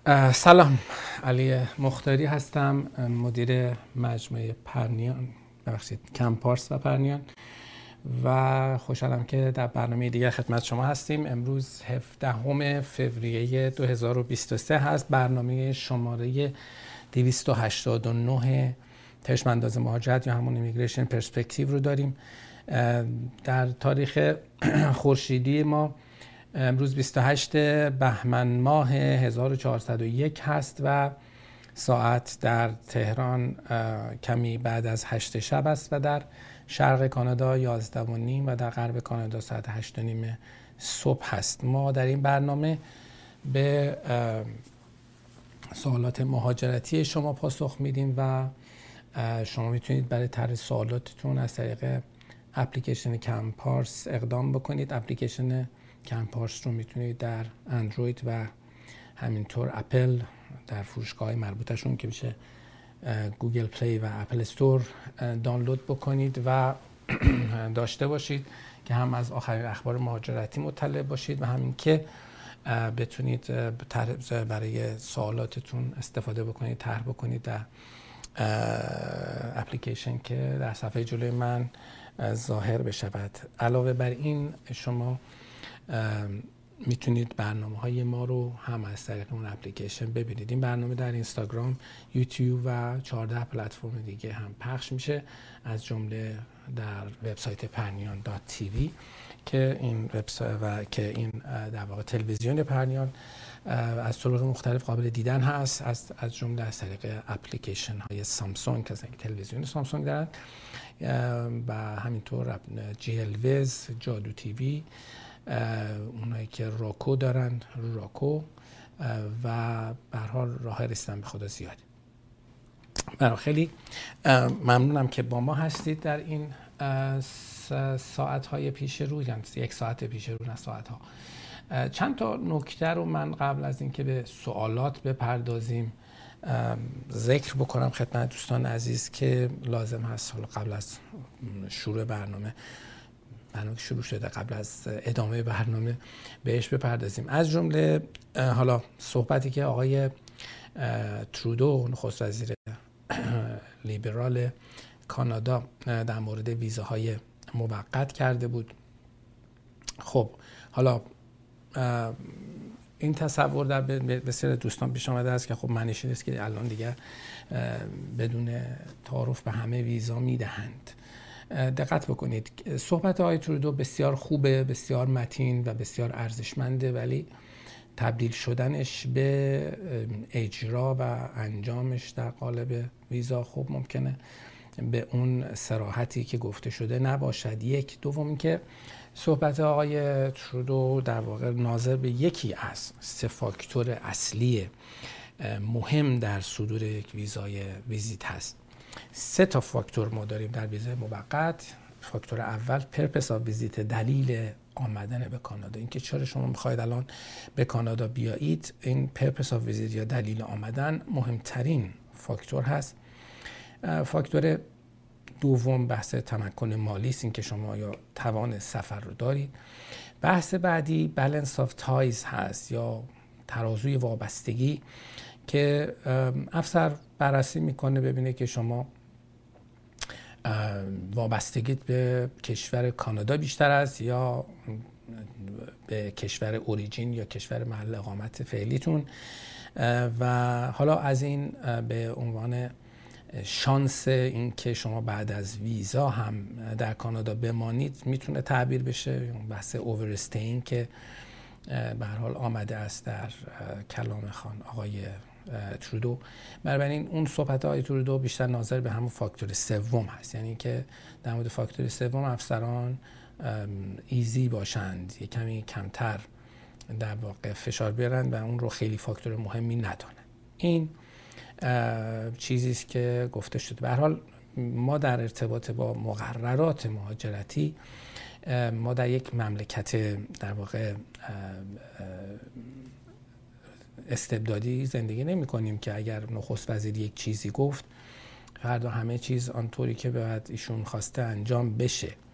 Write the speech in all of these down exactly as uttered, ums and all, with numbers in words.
سلام، علی مختاری هستم، مدیر مجموعه پرنیان ببخشید کمپارس و پرنیان و خوشحالم که در برنامه دیگر خدمت شما هستیم. امروز هفدهم فوریه دو هزار و بیست و سه هست. برنامه شماره دویست و هشتاد و نه چشم‌انداز مهاجرت یا همون ایمیگریشن پرسپکتیو رو داریم. در تاریخ خورشیدی ما امروز بیست و هشتم بهمن ماه هزار و چهارصد و یک هست و ساعت در تهران کمی بعد از هشت شب است و در شرق کانادا یازده و نیم و در غرب کانادا ساعت هشت و نیم صبح هست. ما در این برنامه به سوالات مهاجرتی شما پاسخ میدیم و شما میتونید برای طرح سوالاتتون از طریق اپلیکیشن کمپارس اقدام بکنید. اپلیکیشن کمپارس رو میتونید در اندروید و همینطور اپل در فروشگاه مربوطشون که میشه گوگل پلی و اپل استور دانلود بکنید و داشته باشید که هم از آخرین اخبار مهاجرتی مطلع باشید و همین که بتونید برای سوالاتتون استفاده بکنید، طرح بکنید در اپلیکیشن که در صفحه جلوی من ظاهر بشود. علاوه بر این شما میتونید برنامه های ما رو هم از طریق اون اپلیکیشن ببینید. این برنامه در اینستاگرام، یوتیوب و چهارده پلتفرم دیگه هم پخش میشه، از جمله در وبسایت پرنیان دات تی وی که این وبسایت و که این در واقع تلویزیون پرنیان از طرق مختلف قابل دیدن هست، از از جمله از طریق اپلیکیشن های سامسونگ که تلویزیون سامسونگ دارن و همینطور جی ال ویز، جادو تی وی، اونایی که راکو دارن راکو و به هر حال راه رسیدن به خدا زیاده. برای خیلی ممنونم که با ما هستید در این ساعت‌های پیش رو، یعنی یک ساعت پیش رو نه ساعت‌ها. چند تا نکته رو من قبل از اینکه به سوالات بپردازیم ذکر بکنم خدمت دوستان عزیز که لازم هست حالا قبل از شروع برنامه برنامه شروع شده قبل از ادامه برنامه بهش بپردازیم. از جمله حالا صحبتی که آقای ترودو نخست وزیر لیبرال کانادا در مورد ویزاهای موقت کرده بود. خب حالا این تصور در بسیار دوستان پیش آمده است که خب معنیش نیست که الان دیگه بدون تعارف به همه ویزا میدهند. دقت بکنید، صحبت آقای ترودو بسیار خوبه، بسیار متین و بسیار ارزشمنده، ولی تبدیل شدنش به اجرا و انجامش در قالب ویزا خب ممکنه به اون صراحتی که گفته شده نباشد. یک دوم که صحبت آقای ترودو در واقع ناظر به یکی از سه فاکتور اصلی مهم در صدور یک ویزای ویزیت هست. سه تا فاکتور ما داریم در ویزای موقت. فاکتور اول پرپس آف ویزیت، دلیل آمدن به کانادا، اینکه چرا شما میخواید الان به کانادا بیایید. این پرپس آف ویزیت یا دلیل آمدن مهمترین فاکتور هست. فاکتور دوم بحث تمکن مالی است، اینکه شما یا توان سفر رو دارید. بحث بعدی بالانس آف تایز هست یا ترازوی وابستگی که افسر بررسی میکنه ببینه که شما وابستگیت به کشور کانادا بیشتر است یا به کشور اوریجین یا کشور محل اقامت فعلیتون و حالا از این به عنوان شانس این که شما بعد از ویزا هم در کانادا بمانید میتونه تعبیر بشه. بحث اوورستین که به هر حال آمده است در کلام خان آقای ترودو. بنابراین اون صحبت آقای ترودو بیشتر ناظر به همون فاکتور سوم هست، یعنی که در مورد فاکتور سوم افسران ایزی باشند، یک کمی کمتر در واقع فشار بیارن و اون رو خیلی فاکتور مهمی ندانن. این چیزی است که گفته شده. به هر حال ما در ارتباط با مقررات مهاجرتی ما در یک مملکت در واقع استبدادی زندگی نمی کنیم که اگر نخست وزیر یک چیزی گفت فردا همه چیز آنطوری که باید ایشون خواسته انجام بشه.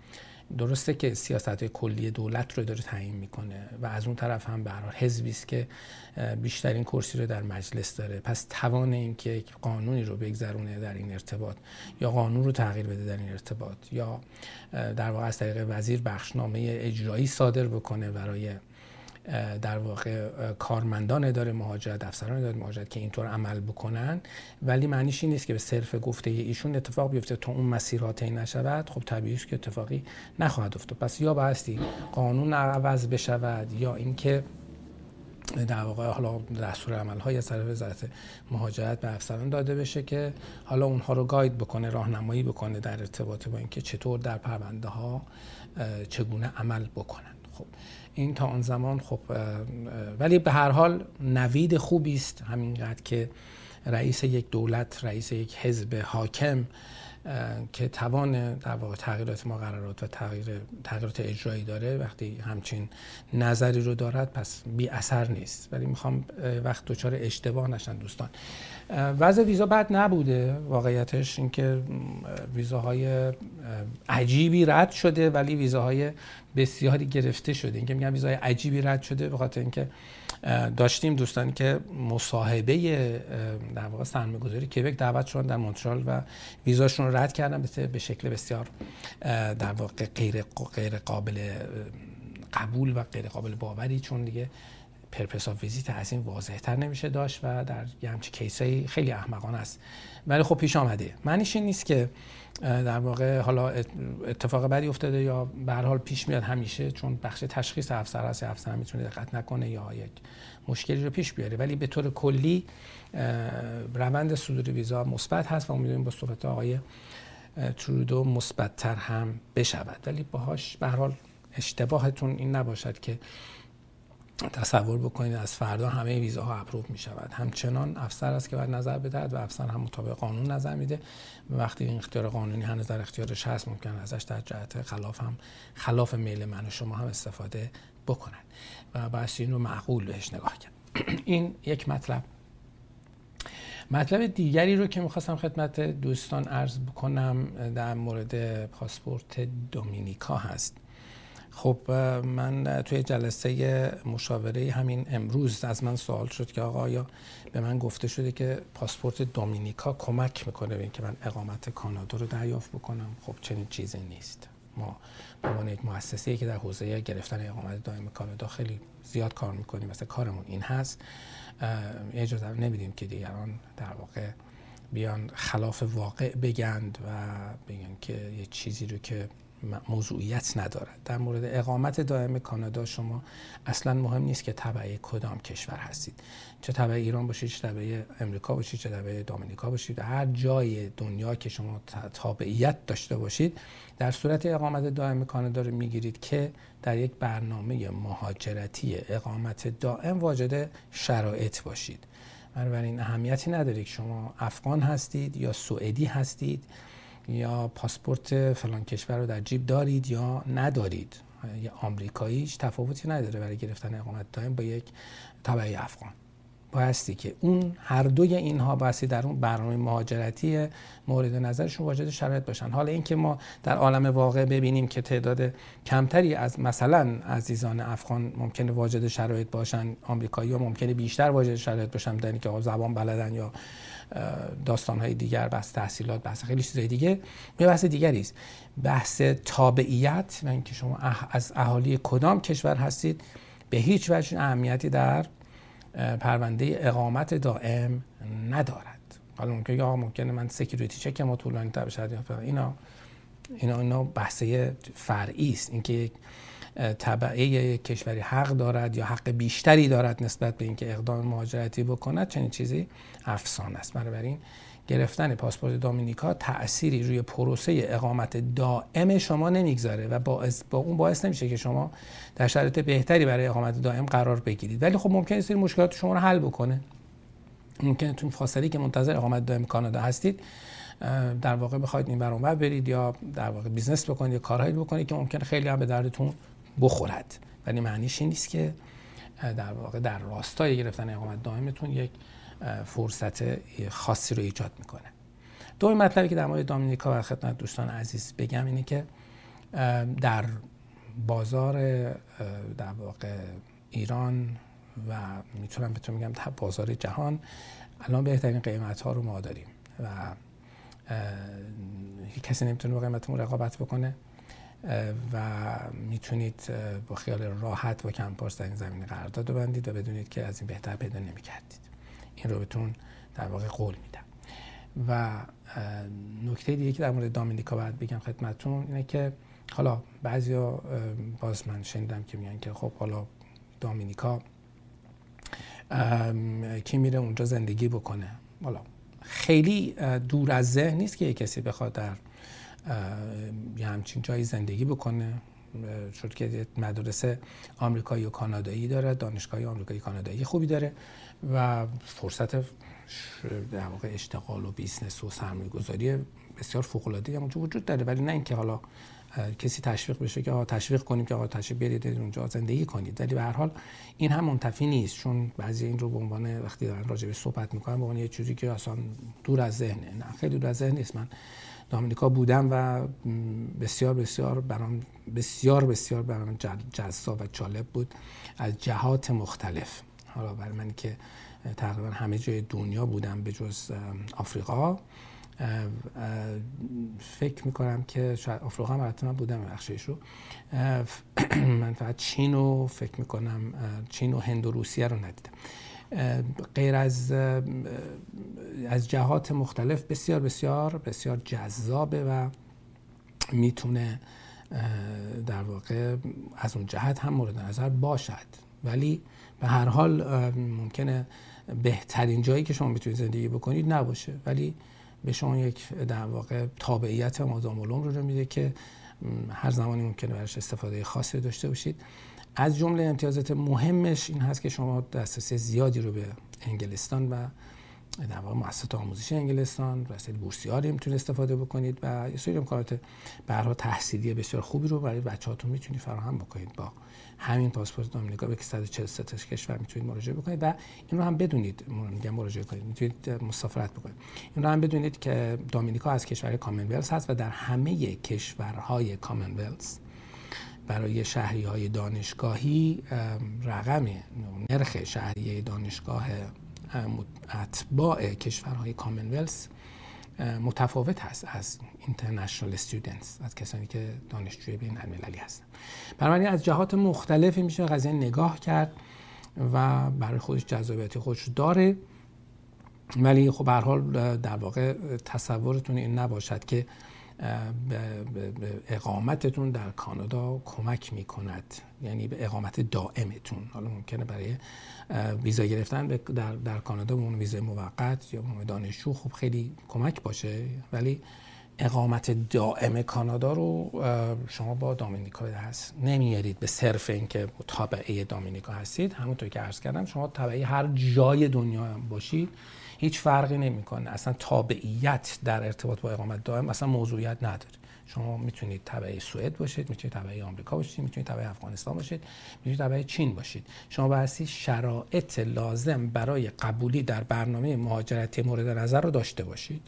درسته که سیاست‌های کلی دولت رو داره تعیین میکنه و از اون طرف هم به هر حال حزبی است که بیشترین کرسی رو در مجلس داره، پس توان این که یک قانونی رو بگذرونه در این ارتباط یا قانون رو تغییر بده در این ارتباط یا در واقع از طریق وزیر بخشنامه اجرایی صادر بکنه برای در واقع کارمندان اداره مهاجرت، افسران اداره مهاجرت که اینطور عمل بکنن، ولی معنیش این نیست که به صرف گفته ایشون اتفاق بیفته تا اون مسیرات طی نشود. خب طبیعیه که اتفاقی نخواهد افتاد. پس یا بایستی قانون عوض بشود یا اینکه در واقع حالا دستور عمل‌های از طرف وزارت مهاجرت به افسران داده بشه که حالا اونها رو گاید بکنه، راهنمایی بکنه در ارتباط با اینکه چطور در پرونده ها چگونه عمل بکنن. خب این تا آن زمان خب ولی به هر حال نوید خوبی است همینقدر که رئیس یک دولت، رئیس یک حزب حاکم که توان در واقع تغییرات مقررات و تغییر تغییرات اجرایی داره، وقتی همچین نظری رو دارد پس بی اثر نیست. ولی میخوام وقت دچار اشتباه نشن دوستان. وضع ویزا بد نبوده، واقعیتش اینکه ویزاهای عجیبی رد شده ولی ویزاهای بسیاری گرفته شده. اینکه میگم ویزای عجیبی رد شده به خاطر اینکه داشتیم دوستانی که مصاحبه در واقع سرمایه‌گذاری کبک دعوت شدن در مونترال و ویزاشون رو رد کردن به شکل بسیار در واقع غیر غیر قابل قبول و غیر قابل باوری، چون دیگه پرپس آف ویزیت از این واضح‌تر نمیشه داشت و در یه همچین کیسایی خیلی احمقانه است. ولی خب پیش آمده. معنیش این نیست که در واقع حالا اتفاق بدی افتاده یا به هر حال پیش میاد همیشه، چون بخش تشخیص افسر هست، افسر هم میتونه دقت نکنه یا یک مشکلی رو پیش بیاره. ولی به طور کلی روند صدور ویزا مثبت هست و امیدواریم با صحبت آقای ترودو مثبت‌تر هم بشود. ولی باهاش به هر حال اشتباهتون این نباشد که تصور بکنید از فردا همه ویزاها اپروو می شود. همچنان افسر است که باید نظر بدهد و افسر هم مطابق قانون نظر میده. وقتی این اختیار قانونی هنوز در اختیارش هست ممکن ازش در جهت خلاف هم خلاف میل من و شما هم استفاده بکنن و باید این رو معقول بهش نگاه کرد. این یک مطلب. مطلب دیگری رو که میخواستم خدمت دوستان عرض بکنم در مورد پاسپورت دومینیکا هست. خب من توی جلسه مشاوره همین امروز از من سوال شد که آقا یا به من گفته شده که پاسپورت دومینیکا کمک میکنه به اینکه من اقامت کانادا رو دریافت بکنم. خب چنین چیزی نیست. ما به عنوان یک مؤسسه‌ای که در حوزه گرفتن اقامت دائم کانادا خیلی زیاد کار میکنیم، مثلا کارمون این هست، اجازه نمیدیم که دیگران در واقع بیان خلاف واقع بگند و بگن که یه چیزی رو که موضوعیت ندارد. در مورد اقامت دائم کانادا شما اصلا مهم نیست که تبع کدام کشور هستید، چه تبع ایران باشید، چه تبع امریکا باشید، چه تبع دومینیکا باشید، هر جای دنیا که شما تابعیت داشته باشید در صورت اقامت دائم کانادا رو میگیرید که در یک برنامه مهاجرتی اقامت دائم واجد شرایط باشید. بنابراین اهمیتی نداره که شما افغان هستید یا سوئدی هستید یا پاسپورت فلان کشور رو در جیب دارید یا ندارید. یا آمریکایی هیچ تفاوتی نداره برای گرفتن اقامت دائم با یک تبعی افغان. بایستی که اون هر دوی اینها بایستی در اون برنامه مهاجرتی مورد نظرشون واجد شرایط باشن. حالا اینکه ما در عالم واقع ببینیم که تعداد کمتری از مثلا عزیزان افغان ممکنه واجد شرایط باشن، آمریکایی‌ها ممکنه بیشتر واجد شرایط باشن، در اینکه زبان بلدن یا داستان‌های دیگر، بحث تحصیلات، بحث خیلی چیزای دیگه، یه بحث دیگری است. بحث تابعیت و اینکه شما از اهالی کدام کشور هستید به هیچ وجه اهمیتی در پرونده اقامت دائم ندارد. حالا ممکنه آقا ممکنه من سکیوریتی چکم طولانی تر بشه یا اینا اینا اینا بحثه فرعی است. اینکه یک تبعه کشوری حق دارد یا حق بیشتری دارد نسبت به اینکه اقدام مهاجرتی بکند، چنین چیزی افسانه است. بنابراین گرفتن پاسپورت دومینیکا تأثیری روی پروسه اقامت دائم شما نمیگذاره و باعث با اون باعث نمیشه که شما در شرایط بهتری برای اقامت دائم قرار بگیرید. ولی خب ممکنه سری مشکلات شما رو حل بکنه. ممکنه تو فاصله که منتظر اقامت دائم کانادا هستید در واقع بخواید این ور اون ور برید یا در واقع بیزنس بکنید یا کارهایی بکنید که ممکنه خیلی هم به دردتون بخورد. ولی معنیش این نیست که در واقع در راستای گرفتن اقامت دائمتون یک فرصت خاصی رو ایجاد میکنه. دومین مطلبی که در مورد دومینیکا و خدمت دوستان عزیز بگم اینه که در بازار در واقع ایران و میتونم بهتون میگم در بازار جهان الان بهترین قیمت ها رو ما داریم و کسی نمیتونه با قیمتمون رقابت بکنه و میتونید با خیال راحت با کمپارس در این زمینه قرارداد ببندید و بدونید که از این بهتر پیدا نمی‌کردید. این رو بهتون در واقع قول میدم. و نکته دیگه که در مورد دامینیکا باید بگم خدمتتون اینه که حالا بعضیا باز من شنیدم که میگن که خب حالا دامینیکا کی میره اونجا زندگی بکنه. حالا خیلی دور از ذهن نیست که یک کسی بخواد در یه همچین جایی زندگی بکنه، چون که مدرسه آمریکایی و کانادایی داره، دانشگاه آمریکایی کانادایی خوبی داره و فرصت در واقع اشتغال و بیزنس و سرمایه‌گذاری بسیار فوق‌العاده‌ای هم اونجا وجود داره. ولی نه اینکه حالا کسی تشویق بشه که آقا تشویق کنیم که آقا تشریف بیارید اونجا زندگی کنید. ولی به هر حال این هم منتفی نیست، چون بعضی این رو به عنوان وقتی دارن راجع به صحبت میکنن به عنوان یه چیزی که اصلا دور از ذهنه. نه، خیلی دور از ذهن نیست. من دامینیکا بودم و بسیار بسیار برام بسیار بسیار برام جذاب و جالب بود از جهات مختلف. حالا برای من که تقریبا همه جای دنیا بودم به جز آفریقا، فکر میکنم که شاید آفریقا هم البته من بودم بخشش رو، من فقط چین رو فکر میکنم چین و هند و روسیه رو ندیدم. غیر از از جهات مختلف بسیار بسیار بسیار جذابه و میتونه در واقع از اون جهت هم مورد نظر باشد. ولی به هر حال ممکنه بهترین جایی که شما میتونید زندگی بکنید نباشه، ولی به شما یک در واقع تابعیت مادام العمر رو میده که هر زمانی ممکنه براش استفاده خاصی داشته باشید. از جمله امتیازات مهمش این هست که شما دسترسی زیادی رو به انگلستان و در واقع مؤسسات آموزشی انگلستان، وسایل بورسیاری میتونید استفاده بکنید و یه سری امکانات به هر حال تحصیلی بسیار خوبی رو برای بچه‌هاتون میتونید فراهم بکنید. با همین پاسپورت دامینیکا به صد و چهل و سه تا کشور میتونید مراجعه بکنید و این رو هم بدونید، میگم مراجعه کنید، میتونید مسافرت بکنید. این رو هم بدونید که دامینیکا از کشورهای کامنولث هست و در همه کشورهای کامنولث برای شهریه‌های دانشگاهی رقم نرخ شهریه دانشگاه اتباع کشورهای کامنولث متفاوت هست از اینترنشنال استودنتس، از کسانی که دانشجوی بین المللی هستن. بنابراین از جهات مختلفی میشه قضیه نگاه کرد و برای خودش جذابیت خودش داره. ولی خب به هر حال در واقع تصورتون این نباشد که به اقامتتون در کانادا کمک میکند، یعنی به اقامت دائمتون. حالا ممکنه برای ویزا گرفتن در در کانادا به عنوان ویزای موقت یا به عنوان دانشجو خب خیلی کمک باشه، ولی اقامت دائم کانادا رو شما با دامینیکا هست نمیارید به صرف اینکه تابعه دامینیکا هستید. همونطور که عرض کردم شما تابعه هر جای دنیا هم باشید هیچ فرقی نمیکنه. اصلا تابعیت در ارتباط با اقامت دائم اصلا موضوعیت نداره. شما میتونید تبع سوئد باشید، میتونید تبع آمریکا باشید، میتونید تبع افغانستان باشید، میتونید تبع چین باشید. شما بایستی شرایط لازم برای قبولی در برنامه مهاجرتی مورد نظر رو داشته باشید.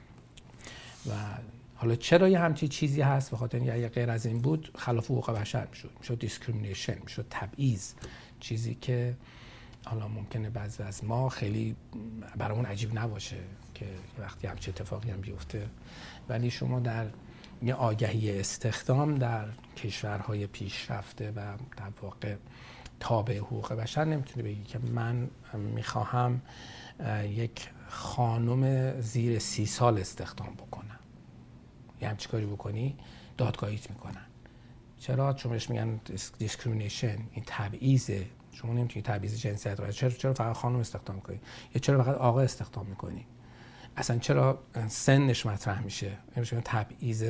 و حالا چرا یه همچین چیزی هست؟ به خاطر اینکه اگه غیر از این بود خلاف حقوق بشر میشد، میشد دیسکریمینیشن، میشد تبعیض، چیزی که حالا ممکنه بعضی از ما خیلی برامون عجیب نباشه که وقتی همچین اتفاقی هم بیفته. ولی شما در یه آگهی استخدام در کشورهای پیشرفته و در واقع تابع حقوق بشر نمیتونی بگی که من میخواهم یک خانم زیر سی سال استخدام بکنم. یه همچی کاری بکنی دادگاهیت میکنن. چرا؟ چون بهش میگن دیسکریمینیشن، این تبعیضه. شما نمیتونی تبعیض جنسیت رو. چرا چرا فقط خانم استخدام میکنی؟ یا چرا فقط آقا استخدام میکنی؟ اصلا چرا سنش مطرح میشه؟ نمیشه تبعیض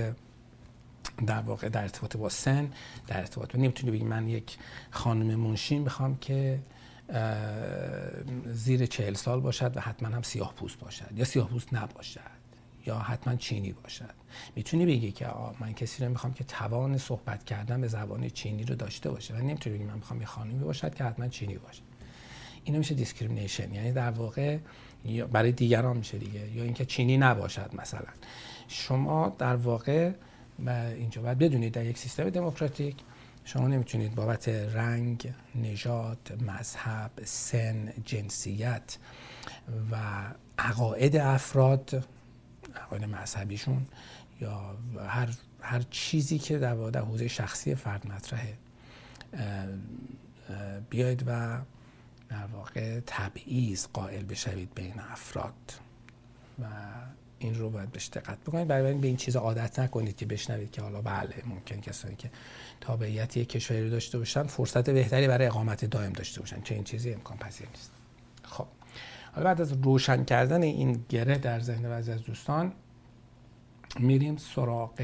در واقع در ارتباط با سن، در ارتباط با نمیتونی بگی من یک خانم منشی میخوام که زیر چهل سال باشد و حتما هم سیاه پوست باشد یا سیاه پوست نباشد یا حتما چینی باشد. میتونی بگی که من کسی رو میخوام که توان صحبت کردن به زبان چینی رو داشته باشه، ولی نمیتونی بگی من میخوام یه خانمی باشد که حتما چینی باشه. اینا میشه دیسکریمینیشن، یعنی در واقع برای دیگران میشه دیگه. یا اینکه چینی نباشد مثلا. شما در واقع و اینجا باید بدونید در یک سیستم دموکراتیک شما نمیتونید بابت رنگ، نژاد، مذهب، سن، جنسیت و عقاید افراد، عقاید مذهبیشون یا هر هر چیزی که در واقع در حوزه شخصی فرد مطرحه بیاید و در واقع تبعیض قائل بشوید بین افراد و این رو باید بهش دقت بکنید. برای این به این چیزا عادت نکنید که بشنوید که حالا بله ممکن کسانی که تابعیت یک کشوری رو داشته باشن فرصت بهتری برای اقامت دائم داشته باشن، چه این چیزی امکان پذیر نیست. خب حالا بعد از روشن کردن این گره در ذهن بعضی از دوستان میریم سراغ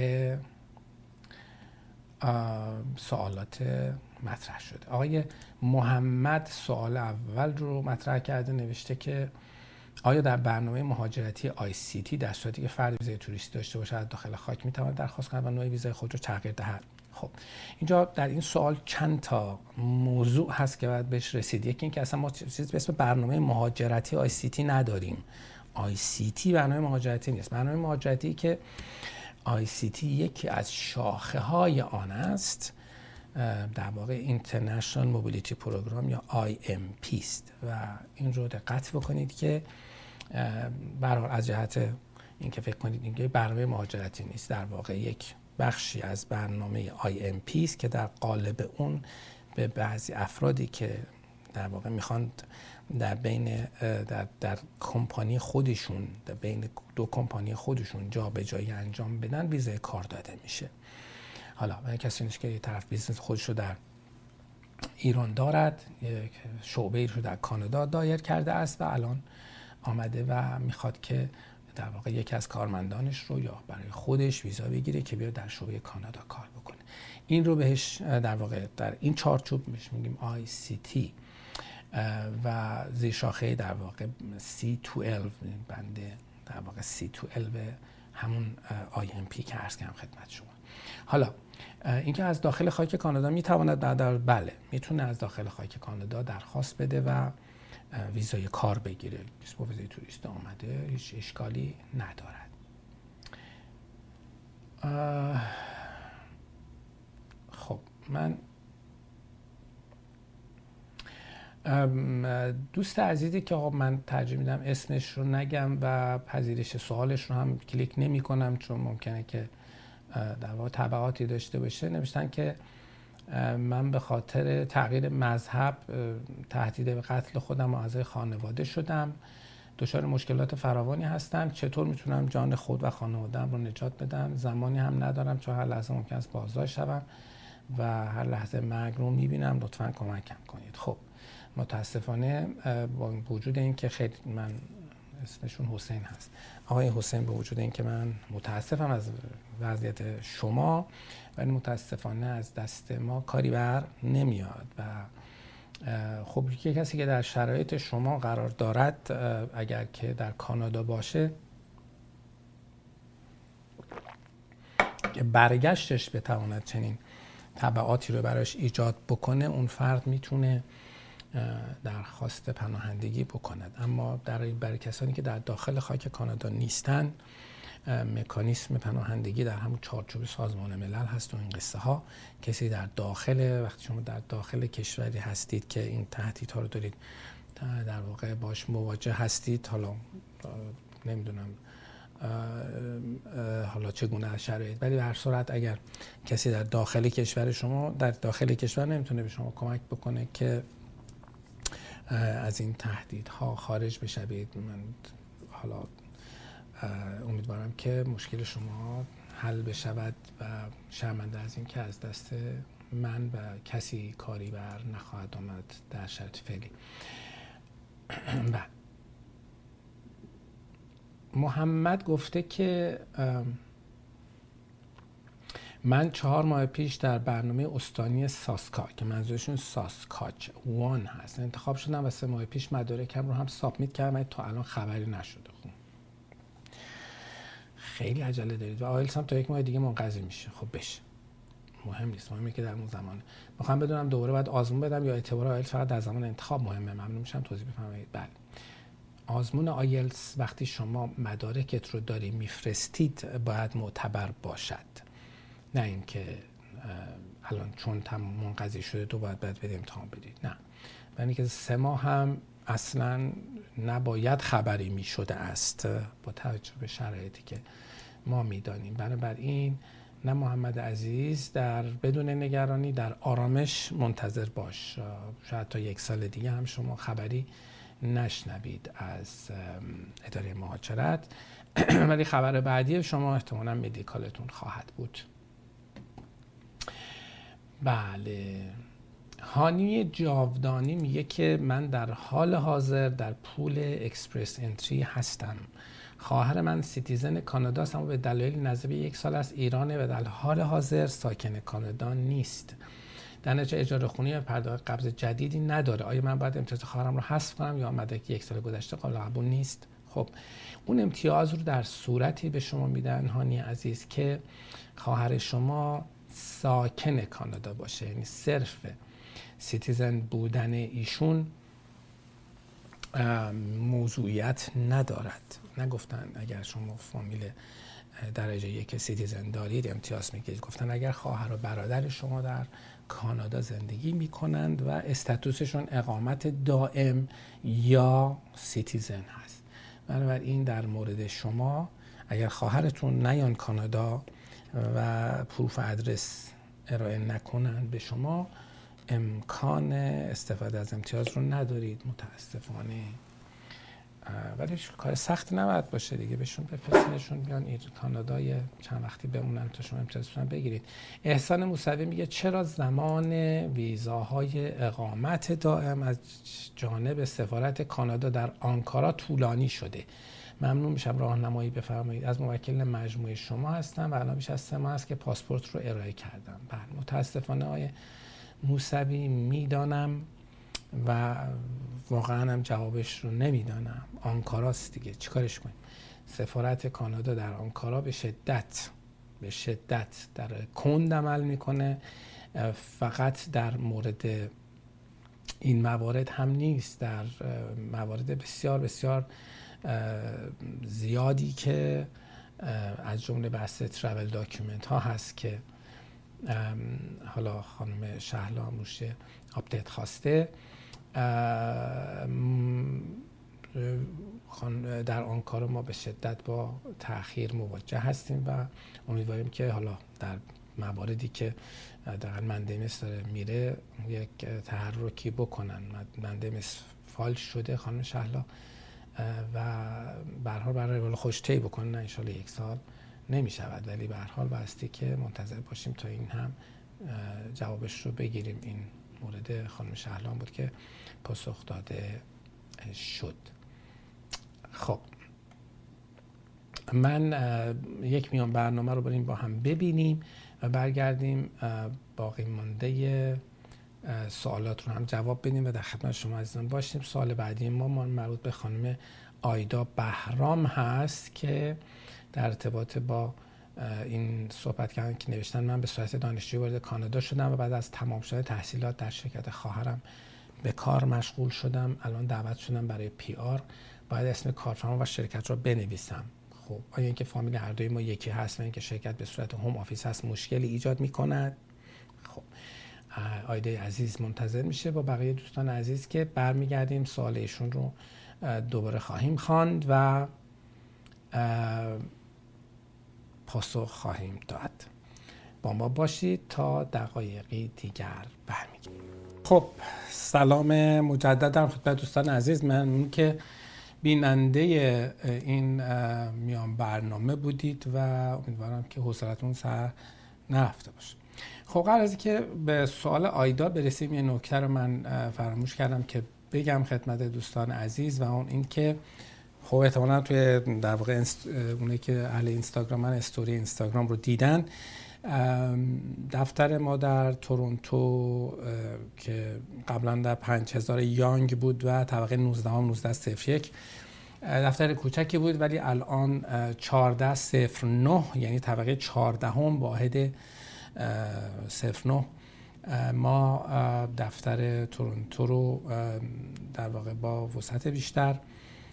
سوالات مطرح شده. آقای محمد سوال اول رو مطرح کرده، نوشته که آیا در برنامه مهاجرتی آی سی تی در صورتی که فرد ویزای توریستی داشته باشد از داخل خاک میتواند درخواست کند و نوع ویزای خود رو تغییر دهد؟ خب اینجا در این سوال چند تا موضوع هست که باید بهش رسید. یکی این که اصلا ما چیزی به اسم برنامه مهاجرتی آی سی تی نداریم. آی سی تی برنامه مهاجرتی نیست. برنامه مهاجرتی که آی سی تی یکی از شاخه های آن است در واقع International Mobility Program یا آی ام پی است و این رو دقت بکنید که برای از جهت اینکه فکر کنید اینکه برنامه مهاجرتی نیست، در واقع یک بخشی از برنامه آی ام پی است که در قالب اون به بعضی افرادی که در واقع میخوان در بین در در کمپانی خودشون در بین دو کمپانی خودشون جابجایی انجام بدن ویزای کار داده میشه. حالا برای کسی نیست که یه طرف بیزنس خودش رو در ایران دارد، یک شعبه‌ای رو در کانادا دایر کرده است و الان آمده و میخواد که در واقع یکی از کارمندانش رو یا برای خودش ویزا بگیره که بیاد در شعبه کانادا کار بکنه. این رو بهش در واقع در این چارچوب بهش میگیم آی سی تی و زیر شاخه در واقع سی دوازده بنده در واقع سی دوازده همون آی ام پی که عرض کردم خدمت شما. حالا اینکه از داخل خاک کانادا میتواند در بله میتونه از داخل خاک کانادا درخواست بده و ویزای کار بگیره. کسی با ویزای توریست آمده هیچ اشکالی ندارد. خب من دوست عزیزی که آقا من ترجیح میدم اسمش رو نگم و پذیرش سوالش رو هم کلیک نمی کنم چون ممکنه که در واقع تبعاتی داشته باشه، نوشتن که من به خاطر تغییر مذهب تهدید به قتل خودم و اعضای خانواده شدم، دچار مشکلات فراوانی هستم، چطور میتونم جان خود و خانواده‌ام رو نجات بدم؟ زمانی هم ندارم چون هر لحظه ممکن است بازداشت شوم و هر لحظه مرگ رو میبینم، لطفاً کمکم کنید. خب متاسفانه با وجود این که خیلی من اسمشون حسین هست، آقای حسین، با وجود این که من متاسفم از وضعیت شما ولی متاسفانه از دست ما کاری بر نمیاد و خب یک کسی که در شرایط شما قرار دارد اگر که در کانادا باشه برگشتش بتواند چنین تبعاتی رو براش ایجاد بکنه، اون فرد میتونه درخواست پناهندگی بکند. اما در برای کسانی که در داخل خاک کانادا نیستن مکانیسم پناهندگی در همون چارچوب سازمان ملل هست و این قصه ها. کسی در داخل وقتی شما در داخل کشوری هستید که این تهدیدها رو دارید در واقع باش مواجه هستید، حالا نمیدونم حالا چگونه از شرایط، ولی به هر صورت اگر کسی در داخل کشور شما در داخل کشور نمیتونه به شما کمک بکنه که از این تهدیدها خارج بشوید، من حالا امیدوارم که مشکل شما حل بشود و شرمنده از این که از دست من و کسی کاری بر نخواهد آمد در شرط فعلی. محمد گفته که من چهار ماه پیش در برنامه استانی ساسکا که منظورشون ساسکاچ وان هست انتخاب شدم و سه ماه پیش مدارکم رو هم سابمیت کردم تا الان خبری نشده. خب خیلی عجله دارید و آیلتس هم تا یک ماه دیگه منقضی میشه. خب بشه، مهم نیست، مهمه که در اون زمان میخوام بدونم دوباره باید آزمون بدم یا اعتبار آیلتس فقط در زمان انتخاب مهمه. ممنون میشم توضیح بفرمایید. بله، آزمون آیلتس وقتی شما مدارکت رو داری میفرستید باید معتبر باشد. نه اینکه الان چون تمام منقضی شده تو باید باید بدیم امتحان بدید، نه. یعنی که سه ماه هم اصلا نباید خبری می شده است با توجه به شرایطی که ما می دانیم. بنابراین نه محمد عزیز در بدون نگرانی در آرامش منتظر باش. شاید تا یک سال دیگه هم شما خبری نشنوید از اداره مهاجرت، ولی خبر بعدی شما احتمالاً مدیکالتون خواهد بود. بله، هانی جاودانی میگه که من در حال حاضر در پول اکسپرس انتری هستم. خواهر من سیتیزن کانادا است اما به دلایل نزدیک به یک سال از ایرانه و در حال حاضر ساکن کانادا نیست. در نتیجه اجاره خونه و پرداخت قبض جدیدی نداره. آیا من باید امتیاز خواهرم رو حذف کنم یا مدرک یک سال گذشته قابل قبول نیست؟ خب اون امتیاز رو در صورتی به شما میدن هانی عزیز که خواهر شما ساکن کانادا باشه، یعنی صرف سیتیزن بودن ایشون موضوعیت ندارد. نگفتن اگر شما فامیل درجه یک سیتیزن دارید امتیاز میگیرید، گفتن اگر خواهر و برادر شما در کانادا زندگی میکنند و استاتوسشون اقامت دائم یا سیتیزن هست. بنابراین در مورد شما اگر خواهرتون نیان کانادا و پروف ادرس ارائه نکنند به شما، امکان استفاده از امتیاز رو ندارید متاسفانه. ولی کار سخت نباید باشه دیگه، بهشون بفرستینشون بیان این کانادا یه چند وقتی بمونن تا شما امتیازتون بگیرید. احسان موسوی میگه چرا زمان ویزاهای اقامت دائم از جانب سفارت کانادا در آنکارا طولانی شده؟ ممنون میشم راهنمایی بفرمایید. از موکل مجموعه شما هستم و الان بیش از سه ماه است که پاسپورت رو ارائه کردم. بله متاسفانه آقای موسوی میدانم و واقعا هم جوابش رو نمیدانم. آنکاراست دیگه، چیکارش کنیم؟ سفارت کانادا در آنکارا به شدت به شدت در کند عمل میکنه. فقط در مورد این موارد هم نیست، در موارد بسیار بسیار زیادی که از جمله بحث ترافل داکیومنت ها هست که حالا خانم شهلا هم روش آپدیت خواسته. در آنکارا ما به شدت با تأخیر مواجه هستیم و امیدواریم که حالا در مواردی که در مندمس داره میره یک تحرکی بکنن. مندمس فالش شده خانم شهلا و به هر حال برای خوش‌طی بکنن، ان شاءالله یک سال نمی شود، ولی به هر حال بایستی که منتظر باشیم تا این هم جوابش رو بگیریم. این مورد خانم شهلان بود که پاسخ داده شد. خب من یک میان برنامه رو بریم با هم ببینیم و برگردیم باقی مانده سوالات رو هم جواب بدیم و در خدمت شما عزیزان باشیم. سوال بعدی ما مربوط به خانم آیدا بهرام هست که در ارتباط با این صحبت کردن که نوشتن من به صورت دانشجوی وارد کانادا شدم و بعد از تمام شدن تحصیلات در شرکت خواهرم به کار مشغول شدم. الان دعوت شدم برای پی آر، باید اسم کارفرما و شرکت رو بنویسم. خب آیا اینکه فامیل هر دوی ما یکی هست و اینکه شرکت به صورت هوم آفیس هست مشکلی ایجاد می‌کند؟ خب آیده عزیز منتظر میشه با بقیه دوستان عزیز که برمیگردیم سوال ایشون رو دوباره خواهیم خواند و پاسخ خواهیم داد. با ما باشید تا دقایقی دیگر برمیگردیم. خب سلام مجددا خدمت دوستان عزیز، من که بیننده این میان برنامه بودید و امیدوارم که حوصلتون سر نرفته باشه. خب قبل از که به سوال آیدا برسیم یه نکته رو من فراموش کردم که بگم خدمت دوستان عزیز و اون این که خب احتمالاً توی در واقع انست... اونایی که اهل اینستاگرام من استوری اینستاگرام رو دیدن، دفتر ما در تورنتو که قبلا در پنج هزار یانگ بود و طبقه نوزده نوزده صفر یک دفتر کوچکی بود، ولی الان چهارده صفر نه یعنی طبقه چهارده هم واحد صفر نه ما دفتر تورنتو رو در واقع با وسعت بیشتر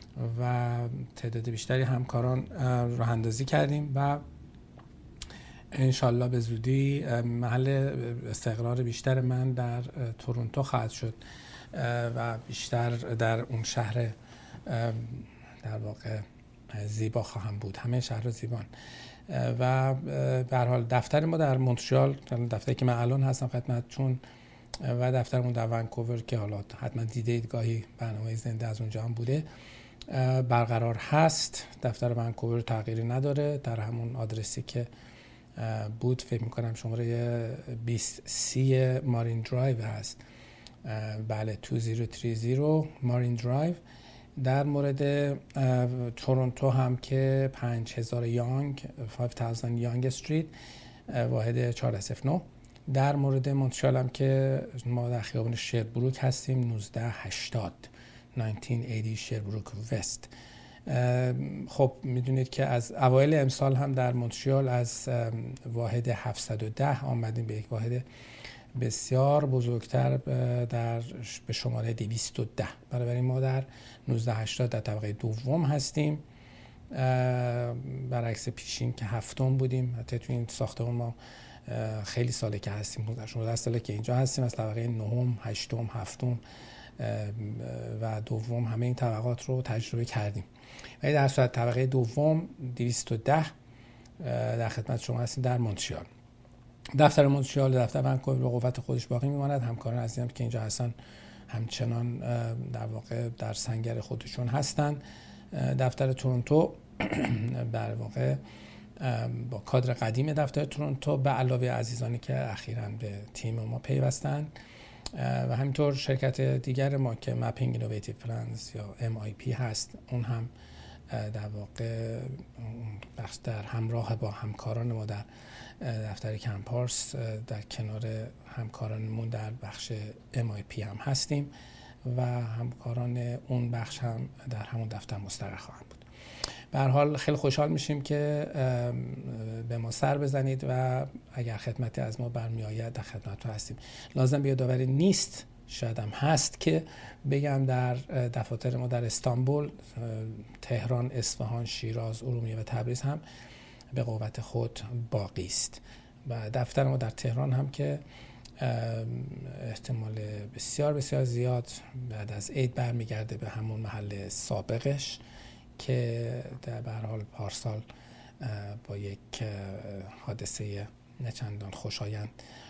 و تعداد بیشتری همکاران راه اندازی کردیم و انشالله به زودی محل استقرار بیشتر من در تورنتو خواهد شد و بیشتر در اون شهر در واقع زیبا خواهم بود. همه شهر زیبان و به هر حال دفتر ما در مونترال، دفتری که من الان هستم خدمتتون، و دفترمون در ونکوور که حالا حتما دیدید گاهی برنامه زنده از اونجا هم بوده، برقرار هست. دفتر ونکوور تغییری نداره، در همون آدرسی که بود. فکر میکنم شماره بیست سی مارین درایو هست. بله، دو هزار و سیصد مارین درایو. در مورد تورنتو هم که پنج هزار یانگ پنج هزار یانگ استریت، واحد چهارده صفر نه. در مورد مونترال هم که ما در خیابان شربروک هستیم، نوزده هشتاد نوزده هشتاد شربروک وست. خب میدونید که از اوایل امسال هم در مونترال از واحد هفتصد و ده آمدیم به یک واحد بسیار بزرگتر در به شماره دویست و ده. بنابراین ما در نوزده هشتاد در طبقه دوم هستیم، برعکس پیشین که هفتم بودیم. حتی تو این ساختمان ما خیلی ساله که هستیم، شانزده ساله که اینجا هستیم، از طبقه نهم، هشتم، هفتم و دوم همه این طبقات رو تجربه کردیم. ولی در صورت طبقه دوم دویست و ده در خدمت شما هستیم در مونترال. دفتر مونترال، دفتر ونکوور به قوت خودش باقی میماند. همکاران عزیزم که اینجا هستن همچنان در واقع در سنگر خودشون هستن. دفتر تورنتو در واقع با کادر قدیم دفتر تورنتو به علاوه عزیزانی که اخیراً به تیم ما پیوستن و همینطور شرکت دیگر ما که مپینگ اینوویتیو پلنز یا ام آی پی هست، اون هم در واقع بخش در همراه با همکاران ما در دفتر کمپارس در کنار همکارانمون در بخش ام آی پی هم هستیم و همکاران اون بخش هم در همون دفتر مستقر خواهند بود. به هر حال خیلی خوشحال میشیم که به ما سر بزنید و اگر خدمتی از ما برمی آید در خدمتتون هستیم. لازم به یادآوری نیست، شاید هم هست که بگم در دفاتر ما در استانبول، تهران، اصفهان، شیراز، ارومیه و تبریز هم به قوت خود باقی است و دفتر ما در تهران هم که احتمال بسیار بسیار زیاد بعد از عید برمیگرده به همون محل سابقش که در به هر حال پارسال با یک حادثه نچندان خوشایند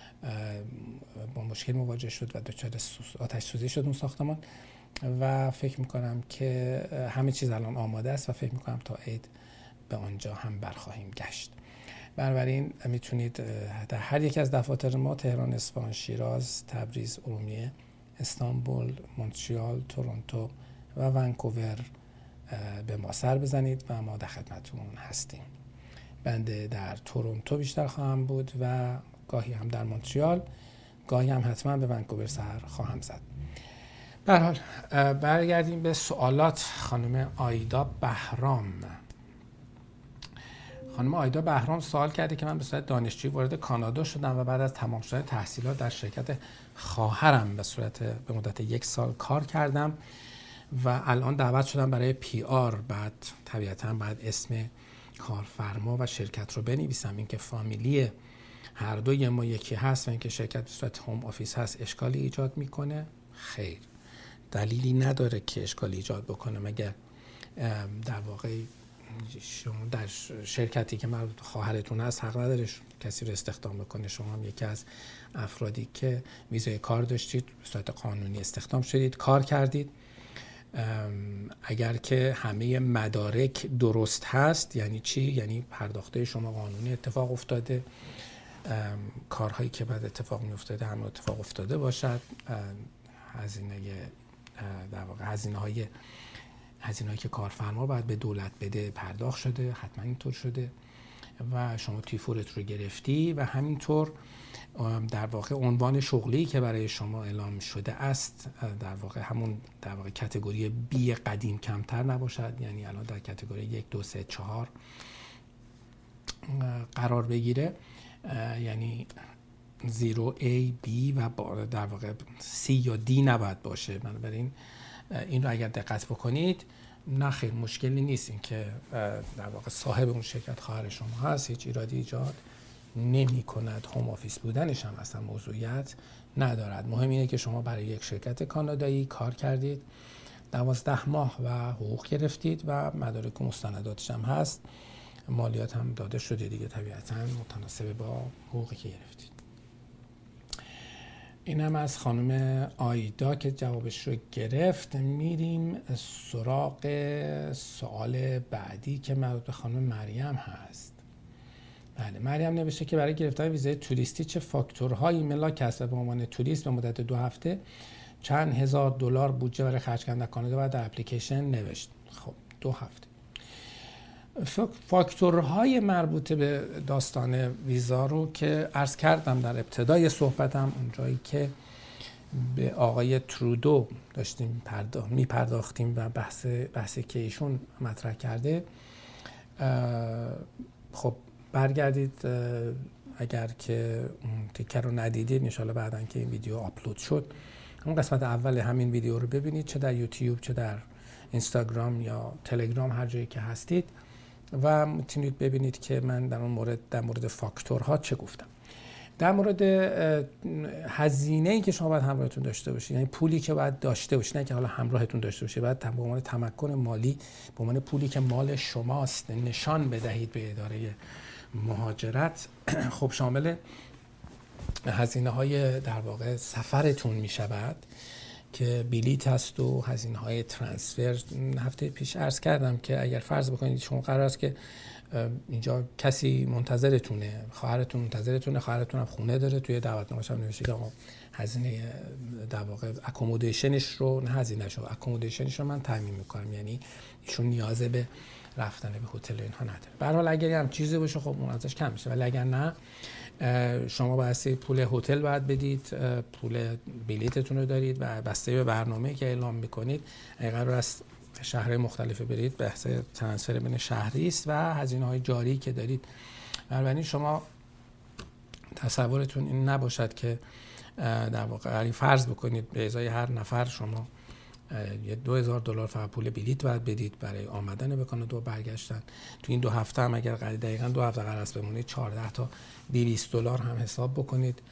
با مشکل مواجه شد و دچار آتش سوزی شد اون ساختمان و فکر میکنم که همه چیز الان آماده است و فکر میکنم تا عید به آنجا هم برخواهیم گشت. بنابراین میتونید در هر یک از دفاتر ما، تهران، اصفهان، شیراز، تبریز، ارومیه، استانبول، مونترال، تورنتو و ونکوور به ما سر بزنید و ما در خدمتتون هستیم. بنده در تورنتو بیشتر خواهم بود و گاهی هم در مونترال، گاهی هم حتما به ونکوور سر خواهم زد. به هر حال برگردیم به سوالات. خانم آیدا بهرام خانم آیدا بهرام سوال کرده که من به صورت دانشجویی وارد کانادا شدم و بعد از تمام شدن تحصیلات در شرکت خواهرم به صورت به مدت یک سال کار کردم و الان دعوت شدم برای پی آر. بعد طبیعتاً بعد اسم کارفرما و شرکت رو بنویسم. اینکه فامیلی هر دوی ما یکی هست و اینکه شرکت به صورت هوم آفیس هست اشکالی ایجاد میکنه؟ خیر، دلیلی نداره که اشکالی ایجاد بکنه، مگر در واقع شما در شرکتی که مربوط به خواهرتون هست حق نداره کسی رو استخدام بکنه. شما هم یکی از افرادی که ویزای کار داشتید، به صورت قانونی استخدام شدید، کار کردید. اگر که همه مدارک درست هست، یعنی چی؟ یعنی پرداخته شما قانونی اتفاق افتاده، کارهایی که بعد اتفاق می افتاده هم اتفاق افتاده باشد، هزینه در واقع هزینه های هزینه‌ای که کارفرما باید به دولت بده پرداخت شده، حتما اینطور شده و شما تیفورت رو گرفتی و همینطور در واقع عنوان شغلی که برای شما اعلام شده است در واقع همون در واقع کاتگوری بی قدیم کمتر نباشد، یعنی الان در کاتگوری یک، دو، سه، چهار قرار بگیره، یعنی زیرو A، B و در واقع C یا D نباید باشه. بنابراین این رو اگر دقت بکنید، نه خیر مشکلی نیست. این که در واقع صاحب اون شرکت خواهر شما هست، هیچ ایرادی ایجاد نمی کند، هوم آفیس بودنش هم اصلا موضوعیت ندارد. مهم اینه که شما برای یک شرکت کانادایی کار کردید، دوازده ماه و حقوق گرفتید و مدارک و مستنداتش هم هست، مالیات هم داده شده دیگه طبیعتاً متناسب با حقوقی که گرفتید. اینم از خانم آیدا که جوابش رو گرفت. میریم سراغ سوال بعدی که مربوط به خانم مریم هست. بله، مریم نوشته که برای گرفتن ویزای توریستی چه فاکتورهایی ملاک است و به عنوان توریست به مدت دو هفته چند هزار دلار بودجه برای خرج کردن در کانادا و در اپلیکیشن نوشت. خب دو هفته. فاکتورهای مربوط به داستان ویزا رو که عرض کردم در ابتدای صحبتم، اونجایی که به آقای ترودو داشتیم پرداخت می پرداختیم و بحث بحثی که ایشون مطرح کرده، خب برگردید اگر که اون تیکر رو ندیدید، انشالله بعدن که این ویدیو آپلود شد اون قسمت اول همین ویدیو رو ببینید، چه در یوتیوب چه در اینستاگرام یا تلگرام، هر جایی که هستید، و میتونید ببینید که من در اون مورد در مورد فاکتورها چه گفتم. در مورد هزینه‌ای که شما باید همراهتون داشته باشید، یعنی پولی که باید داشته باشید، نه که حالا همراهتون داشته باشید، باید به عنوان تمکن مالی، به عنوان پولی که مال شماست نشان بدهید به اداره مهاجرت. خب شامل هزینه‌های در واقع سفرتون میشود که بلیط هست و هزینه‌های ترانسفر. هفته پیش عرض کردم که اگر فرض بکنید شما قرار است که اینجا کسی منتظرتونه، خواهرتون منتظرتونه، خواهرتون هم خونه داره، توی دعوتنامه‌ش هم نوشته که آقا هزینه در واقع اکومودیشنش رو، نه هزینه‌ش رو، اکومودیشنش رو من تامین می‌کنم، یعنی ایشون نیاز به رفتن به هتل اینها نداره. به هر حال اگر هم چیزی باشه خب اون ازش کم میشه، ولی اگر نه شما بسته پول هتل باید بدید، پول بلیتتون رو دارید و بسته به برنامه‌ای که اعلام می‌کنید اگر قرار است شهرهای مختلف برید، بحث ترانسفر بین شهری است و هزینه‌های جاری که دارید. بنابراین شما تصورتون این نباشد که در واقع فرض بکنید به ازای هر نفر شما یه دو هزار دلار فقط پول بلیت باید بدید برای آمدن به کانادا و برگشتن. تو این دو هفته هم اگر قرار دقیقاً دو هفته قرار است بمونید، چهارده تا دویست دلار هم حساب بکنید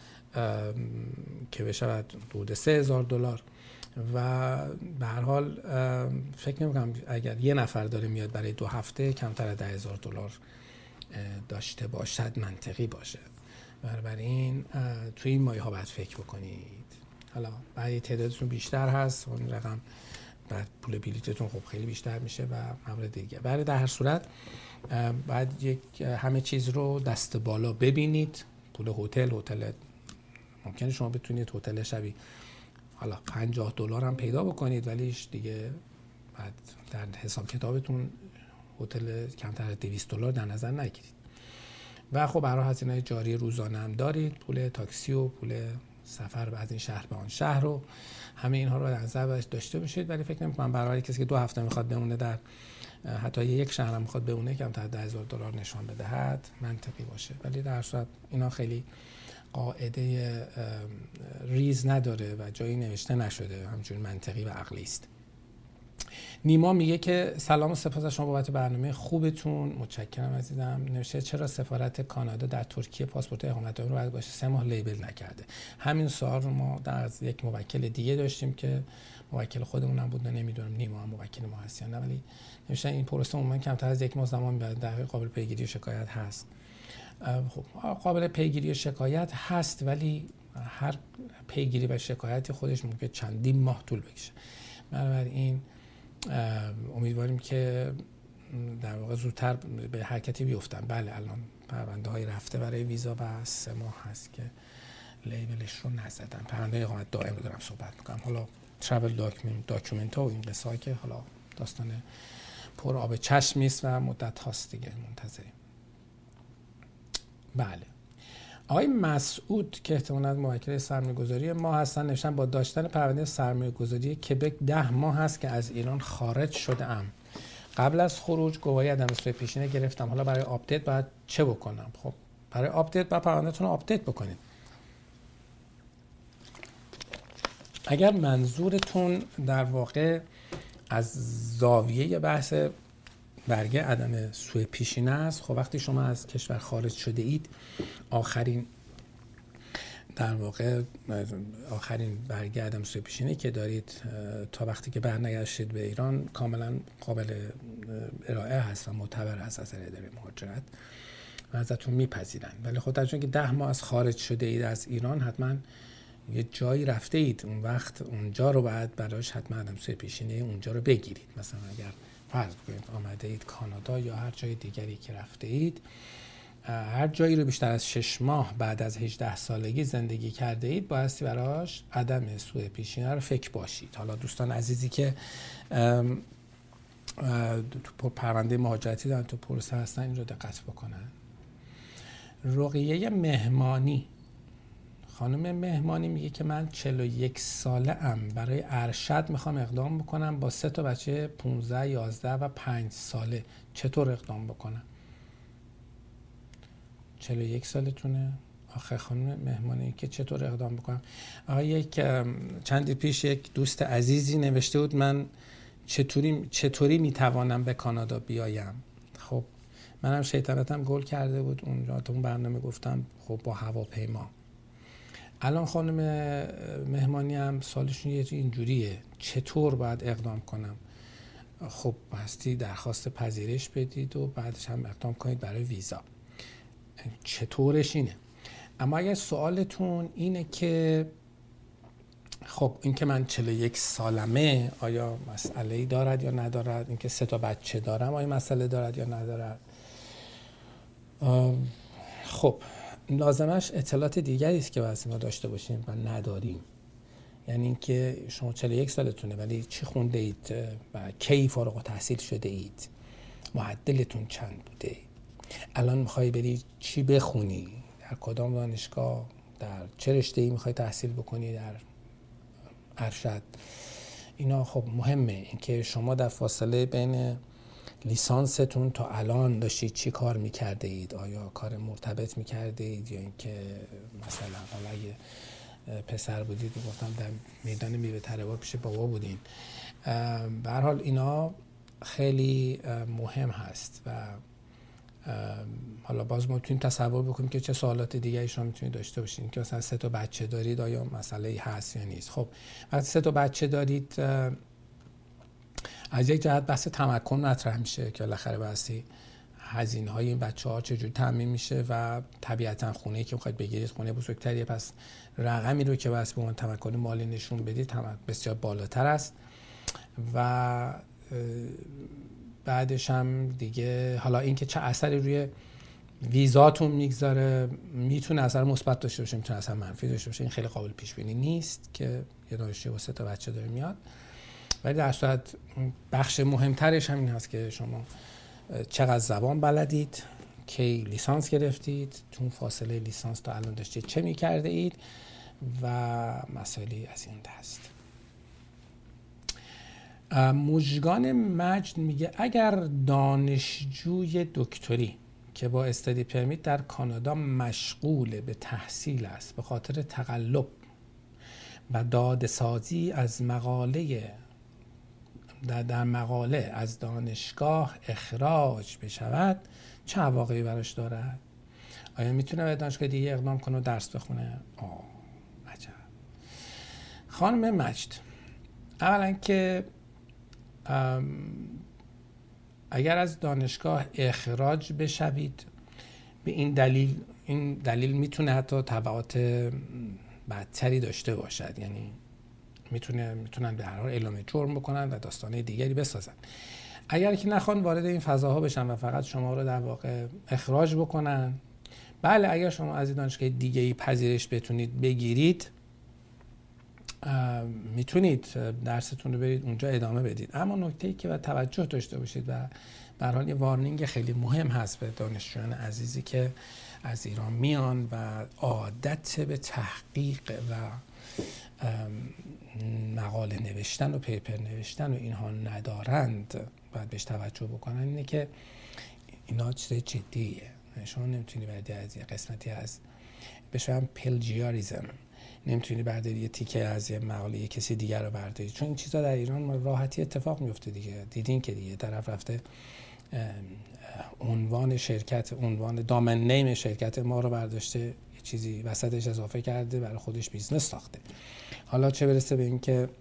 که بشه حدود سه هزار دلار. و به هر حال فکر نمی‌کنم اگر یه نفر داره میاد برای دو هفته کمتر از ده هزار دلار داشته باشد منطقی باشه. بنابراین توی این مایه ها باید فکر بکنید. حالا بعد تعدادتون بیشتر هست، اون رقم بعد پول بلیتتون خب خیلی بیشتر میشه و موارد دیگه. برای در هر صورت بعد یک همه چیز رو دست بالا ببینید. پول هتل، هتل ممکنه شما بتونید هتل شبی حالا پنجاه دلار هم پیدا بکنید، ولیش دیگه بعد در حساب کتابتون هتل کمتر از دویست دلار در نظر نگیرید. و خب برای هزینه جاری روزانه هم دارید، پول تاکسی و پول سفر از این شهر به آن شهر رو، همه اینها رو در نظر داشته باشید. ولی فکر نمی‌کنم برای کسی که دو هفته میخواد بمونه در حتی یک شهر هم میخواد بمونه کمتر از ده هزار دلار نشان بدهد منطقی باشه. ولی در صورت اینا خیلی قاعده ریز نداره و جایی نوشته نشده، همچنین منطقی و عقلی است. نیما میگه که سلام و سپاس از شما بابت برنامه خوبتون، متشکرم عزیزم. نوشته چرا سفارت کانادا در ترکیه پاسپورت اقامت دائم رو باید باشه سه ماه لیبل نکرده؟ همین سوال رو ما در از یک موکل دیگه داشتیم که موکل خودمون هم بود، نمیدونم نیما هم موکل ما هست یا نه، ولی نوشته این پروسه عموما کمتر از یک ماه زمان میبره، در حقیقت قابل پیگیری و شکایت هست. خب قابل پیگیری و شکایت هست، ولی هر پیگیری و شکایتی خودش ممکنه چندین ماه طول بکشه. بنابراین امیدواریم که در واقع زودتر به حرکتی بیفتن. بله الان پرونده های رفته برای ویزا و سه ماه هست که لیبلش رو نزدن. پرونده اقامت دائم رو دارم صحبت میکنم. حالا ترافل داکیومنت داکیومنت ها و این قصه که حالا داستان پر آب چشمی است و مدت هاست دیگه منتظریم. بله آقای مسعود که احتمالاً موکل سرمایه‌گذاری ما هستن نوشتن با داشتن پرونده سرمایه‌گذاری کبک ده ماه هست که از ایران خارج شده ام. قبل از خروج گواهی عدم رسوایی پیشینه گرفتم. حالا برای آپدیت باید چه بکنم؟ خب برای آپدیت باید پروندهتون رو آپدیت بکنید. اگر منظورتون در واقع از زاویه بحث برگه عدم سوء پیشینه است. خب وقتی شما از کشور خارج شده اید، آخرین در واقع آخرین برگه عدم سوء پیشینه که دارید تا وقتی که برنگشتید به ایران کاملا قابل ارائه هست و معتبر هست از اداره مهاجرت و ازتون میپذیرن. ولی خب در چون که ده ماه از خارج شده اید از ایران، حتما یه جایی رفته اید، اون وقت اونجا رو باید براش حتما عدم سوء پیشینه اونجا رو بگیرید. مثلا اگر فرض کنید آمده اید کانادا یا هر جای دیگری که رفته اید، هر جایی رو بیشتر از شش ماه بعد از هجده سالگی زندگی کرده اید، بایستی براش عدم سوء پیشینه رو فکر باشید. حالا دوستان عزیزی که تو پرونده مهاجرتی دارن، تو پروسه هستن، این رو دقت بکنن. رقیه مهمانی، خانم مهمانی میگه که من چهل و یک ساله ام، برای ارشد میخوام اقدام بکنم، با سه تا بچه پانزده، یازده و پنج ساله. چطور اقدام بکنم؟ چهل و یک سالتونه؟ آخه خانم مهمانی که چطور اقدام بکنم؟ آقا یک چندی پیش یک دوست عزیزی نوشته بود من چطوری چطوری میتوانم به کانادا بیایم. خب منم شیطنتم گل کرده بود اونجا تو اون برنامه، گفتم خب با هواپیما. الان خانم مهمانی هم سالشون یه اینجوریه، چطور باید اقدام کنم؟ خب باستی درخواست پذیرش بدید و بعدش هم اقدام کنید برای ویزا. چطورش اینه. اما اگر سوالتون اینه که خب این که من چهل و یک سالمه آیا مسئله‌ای دارد یا ندارد، این که سه تا بچه دارم آیا مسئله دارد یا ندارد، خب لازمش اطلاعات دیگری است که باید ما داشته باشیم و نداریم. یعنی اینکه شما چهل و یک سالتونه ولی چی خونده اید و کی فارغ التحصیل شده اید، معدلتون چند بوده، الان میخوای بری چی بخونی، در کدام دانشگاه، در چه رشته‌ای میخوای تحصیل بکنی در ارشد. اینا خب مهمه. اینکه شما در فاصله بین لیسانستون تا الان داشتید چی کار میکرده اید، آیا کار مرتبط میکرده اید یا اینکه مثلا حالا اگه پسر بودید گفتم در میدان میوه طلب‌ها پیش بابا بودین. به هر حال اینا خیلی مهم هست و حالا باز ما میتونیم تصور بکنیم که چه سوالات دیگه شما میتونید داشته باشین که مثلا سه تا بچه دارید آیا مسئله‌ای هست یا نیست. خب وقتی سه تا بچه دارید از یک جهت بحث تمکن مطرح میشه که بالاخره بحثی هزینه های این بچه ها چجوری تامین میشه و طبیعتا خونه‌ای که میخواید بگیرید خونه بزرگتریه، پس رقمی رو که واسه به اون تمکن مالی نشون بدید بسیار بالاتر است و بعدش هم دیگه حالا اینکه چه اثری روی ویزاتون میگذاره، میتونه اثر مثبت داشته باشه، میتونه اثر منفی داشته باشه. این خیلی قابل پیش بینی نیست که یه دانشجو با سه تا بچه داره میاد، ولی در صورت بخش مهمترش همین هست که شما چقدر زبان بلدید، کی لیسانس گرفتید، تو فاصله لیسانس تا الان داشتید چه میکرده اید و مسائلی از این دست. مژگان مجد میگه اگر دانشجوی دکتری که با استادی پرمیت در کانادا مشغول به تحصیل است، به خاطر تقلب و داده‌سازی از مقاله در, در مقاله از دانشگاه اخراج بشود، چه عواقبی براش دارد؟ آیا میتونه به دانشگاه دیگه اقدام کنه و درس بخونه؟ آه عجب. خانم مجد، اولا که اگر از دانشگاه اخراج بشوید به این دلیل، این دلیل میتونه حتی تبعات بدتری داشته باشد، یعنی میتونه میتونن به هر حال اعلام جرم بکنن و داستانه دیگری بسازن. اگر که نخوان وارد این فضاها بشن و فقط شما رو در واقع اخراج بکنن، بله اگر شما از دانشگاه دیگه‌ای پذیرش بتونید بگیرید میتونید درستون رو برید اونجا ادامه بدید. اما نکته‌ای که باید توجه داشته باشید و به هر حال یه وارنینگ خیلی مهم هست به دانشجویان عزیزی که از ایران میان و عادت به تحقیق و مقاله نوشتن و پیپر نوشتن و اینها ندارند، باید بهش توجه بکنن. اینه که اینا چیز جدیه، شما نمیتونی بعد از یه قسمتی از بهش هم پلجیاریزم نمیتونی برداری یه تیکه از یه مقاله یه کسی دیگر رو برداری، چون این چیزا در ایران راحتی اتفاق میفته دیگه. دیدین که دیگه طرف رفته عنوان شرکت، عنوان دامن نیم شرکت ما رو برداشته یه چیزی وسطش اضافه کرده، برای خودش بیزنس ساخته. حالا چه برسه به این که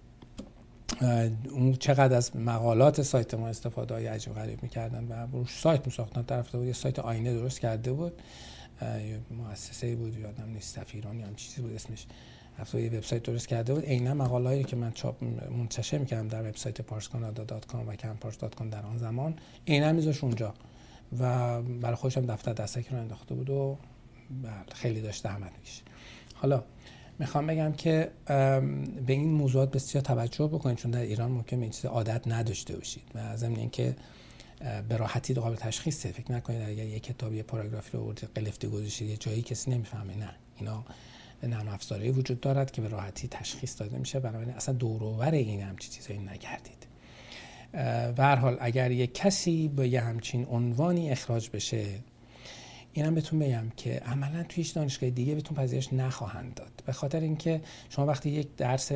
اون چقدر از مقالات سایت ما استفاده های عجیب غریب میکردن و روش سایت میساختن. طرف بود یه سایت آینه درست کرده بود، یه مؤسسه‌ای بود یادم نیست، سفیران یا هم چیزی بود اسمش، رفته یه وبسایت درست کرده بود. عیناً مقالهایی که من چاپ منتشر میکردم در وبسایت پارس کانادا دات کام و کمپارس دات کام در آن زمان، عیناً میذاش اونجا و برای خودش هم دفتر دستک رو انداخته بود و خیلی داشت زحمت میکشه. حالا میخوام بگم که به این موضوعات بسیار توجه بکنید، چون در ایران ممکنه این چیز عادت نداشته باشید و ضمن اینکه به راحتی قابل تشخیصه. فکر نکنید اگر یک کتابی یه پاراگرافی رو آوردید قلفتی گذاشتید یه جایی کسی نمیفهمه، نه، اینا نرم افزاری وجود دارد که به راحتی تشخیص داده میشه، بنابراین اصلا دور و بر این همچین چیزایی نگردید. به هر حال اگر یک کسی با یه همچین عنوانی اخراج بشه، اینم بهتون بگم که عملا توی هیچ دانشگاه دیگه بهتون پذیرش نخواهند داد، به خاطر اینکه شما وقتی یک درس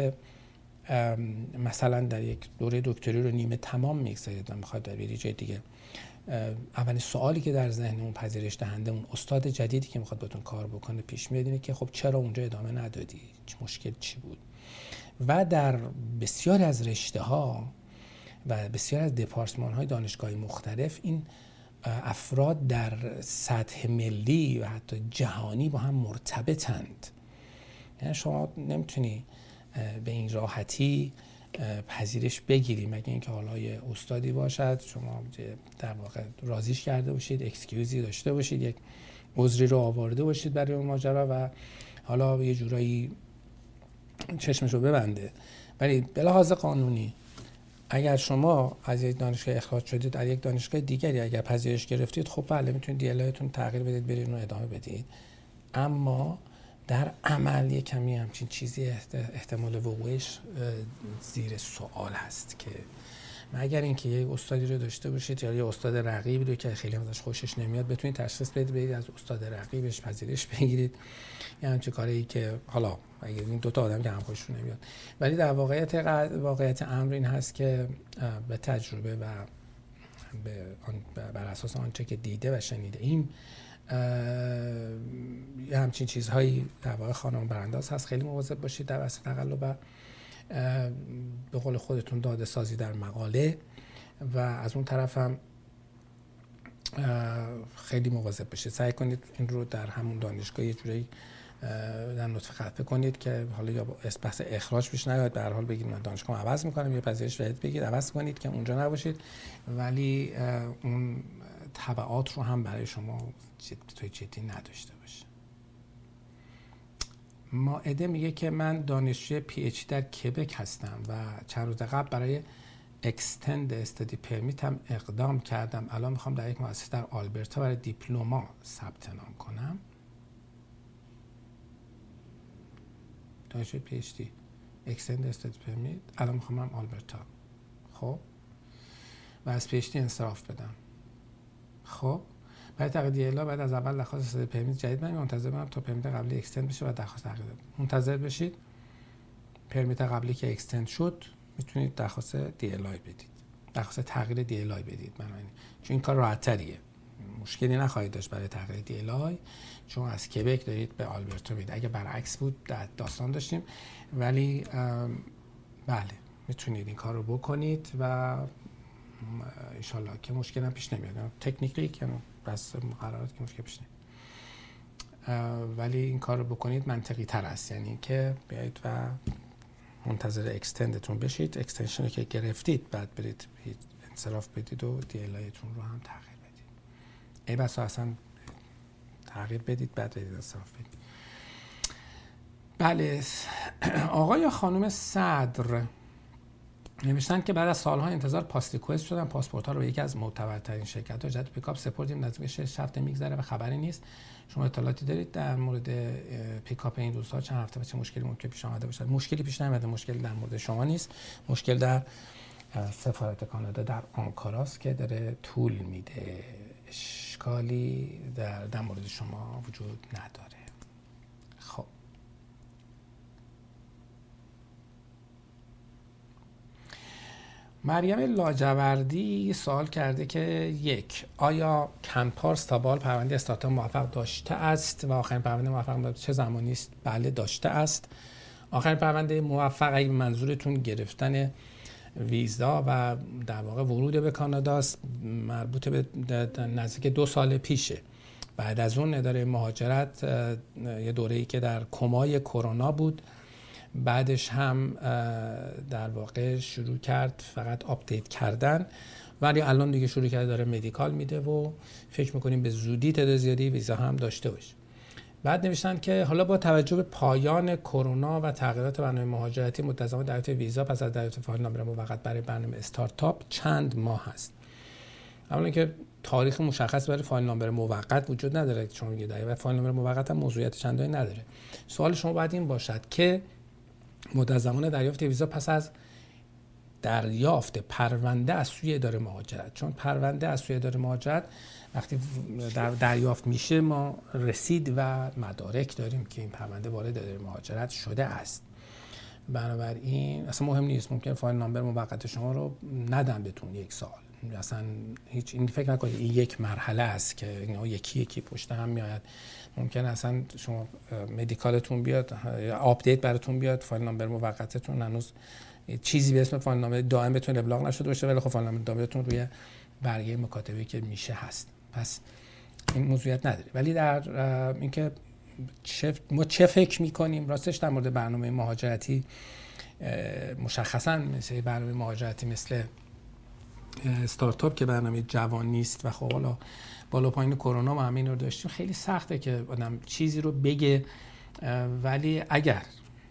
مثلا در یک دوره دکتری رو نیمه تمام میگذارید و میخواید در یه جای دیگه، اولین سوالی که در ذهن اون پذیرش دهنده، اون استاد جدیدی که میخواد بهتون کار بکنه پیش میاد اینه که خب چرا اونجا ادامه ندادی؟ مشکل چی بود؟ و در بسیاری از رشته‌ها و بسیاری از دپارتمان های دانشگاهی مختلف این افراد در سطح ملی و حتی جهانی با هم مرتبطند. یعنی شما نمیتونی به این راحتی پذیرش بگیری مگه اینکه حالا یه استادی باشد شما در واقع راضیش کرده باشید، اکسکیوزی داشته باشید، یک عذری رو آورده باشید برای اون ماجرا و حالا یه جورایی چشمشو ببنده. ولی به لحاظ قانونی اگر شما از یک دانشگاه اخراج شدید در یک دانشگاه دیگری اگر پذیرش گرفتید، خب بله میتونید دی ال آیتون تغییر بدید، برید اون ادامه بدید، اما در عمل یک کمی همچین چیزی احتمال وقوعش زیر سوال هست که مگر اینکه یک استادی رو داشته باشید یا یک استاد رقیبی رو که خیلی ازش خوشش نمیاد بتونید تشخیص بدید، برید از استاد رقیبش پذیرش بگیرید، یعنی چه کاری که حالا اگه این دو تا آدم که هم خوششون نمیاد. ولی در واقعیت واقعیت امر این هست که به تجربه و به بر اساس آنچه که دیده و شنیده این یه همچین چیزهایی در واقع خانم برانداز هست. خیلی مواظب باشید در وسط تقلب و به قول خودتون داده سازی در مقاله، و از اون طرف هم خیلی مواظب باشید. سعی کنید این رو در همون دانشگاه یه جوری در نطفه خفه کنید که حالا یا بحث اخراج پیش نیاد، به هر حال بگید من دانشگاه عوض میکنم یا پذیرش جدید بگید عوض کنید که اونجا نباشید، ولی اون تبعات رو هم برای شما توی جدی نداشته باشه. مائده میگه که من دانشجوی پی اچ دی در کبک هستم و چند روز قبل برای اکستند استادی پرمیت هم اقدام کردم. الان میخوام در یک مؤسسه در آلبرتا برای دیپلمها ثبت نام کنم. دانشجوی پی اچ دی اکستند استادی پرمیت، الان میخوام هم آلبرتا، خب و از پی اچ دی انصراف بدم. خب برای تقدیم دیلا بعد از اول درخواست استادی پرمیت جدید من منتظر باشم تا پرمیت قبلی اکستند بشه و درخواست تغییر بدم. منتظر بشید. پرمیت قبلی که اکستند شد میتونید درخواست دی ال آی بدید، درخواست تغییر دی ال آی بدید. من این چون این کار راحت تریه، مشکلی نخواهید داشت برای تغییر دی ال آی، چون از کبک دارید به آلبرتا میدید. اگه برعکس بود داستان داشتیم، ولی بله میتونید این کار رو بکنید و انشالله که مشکل هم پیش نمیاد. تکنیکلی که بس مقررات که مشکل پیش نمیاد، ولی این کار رو بکنید منطقی تر است، یعنی که بیایید و منتظر اکستندتون بشید، اکستنشن رو که گرفتید بعد برید انصراف بدید و دی ال آیتون رو هم تغییر بدید. ای بسا اصلا تغییر بدید بعد برید انصراف بدید. بله، آقای یا خانم صدر نوشتن که بعد از سالها انتظار پاس ریکوست شدن پاسپورت ها رو به یکی از معتبرترین شرکت‌ها جهت پیکاپ سپردیم، نزدیک شش هفته میگذره و خبری نیست. شما اطلاعاتی دارید در مورد پیکاپ این روزها؟ چند هفته و چه مشکلی ممکن پیش آمده باشد؟ مشکلی پیش نیامده، مشکل در مورد شما نیست، مشکل در سفارت کانادا در آنکاراست که داره طول میده، اشکالی در در مورد شما وجود نداره. خب مریم لاجوردی سوال کرده که یک، آیا کمپارس تا به حال پرونده استارتاپ موفق داشته است و آخرین پرونده موفق چه زمانی است؟ بله داشته است. آخرین پرونده موفق اگه منظورتون گرفتن ویزا و در واقع ورود به کانادا است، مربوط به نزدیک دو سال پیشه. بعد از اون اداره مهاجرت یه دوره‌ای که در کمای کرونا بود، بعدش هم در واقع شروع کرد فقط آپدیت کردن، ولی الان دیگه شروع کرده داره مدیکال میده و فکر میکنیم به زودی تعداد زیادی ویزا هم داشته باشه. بعد نوشتن که حالا با توجه به پایان کرونا و تغییرات برنامه مهاجرتی منتظم دریافت ویزا پس از دریافت فایل نامبر موقت برای برنامه استارتاپ چند ماه است؟ اولا که تاریخ مشخص برای فایل نامبر موقت وجود نداره که شما میگید و فایل نامبر موقت هم موضوعیت چندانی نداره. سوال شما باید این باشد که مدت زمان دریافت ویزا پس از دریافت پرونده از سوی اداره مهاجرت، چون پرونده از سوی اداره مهاجرت وقتی در دریافت میشه ما رسید و مدارک داریم که این پرونده وارد اداره مهاجرت شده است. بنابراین اصلا مهم نیست، ممکن فایل نامبر موقت شما رو ندن بهتون یک سال، اصلا هیچ این فکر نکنید این یک مرحله است که اینا یکی یکی پشت هم میاد. ممکن اصلا شما مدیکالتون بیاد، آپدیت براتون بیاد، فایل نامبر موقتتون هنوز چیزی به اسم فایل نامبر دائم بهتون ابلاغ نشده باشه، ولی خب فایل نامبر دائمتون روی برگه مکاتبه‌ای که میشه هست، پس این موضوعیت نداره. ولی در اینکه ما چه فکر میکنیم راستش در مورد برنامه مهاجرتی، مشخصا مثل برنامه مهاجرتی مثل استارتاپ که برنامه جوان نیست و خب حالا بالا پایین کرونا ما همین رو داشتیم، خیلی سخته که آدم چیزی رو بگه. ولی اگر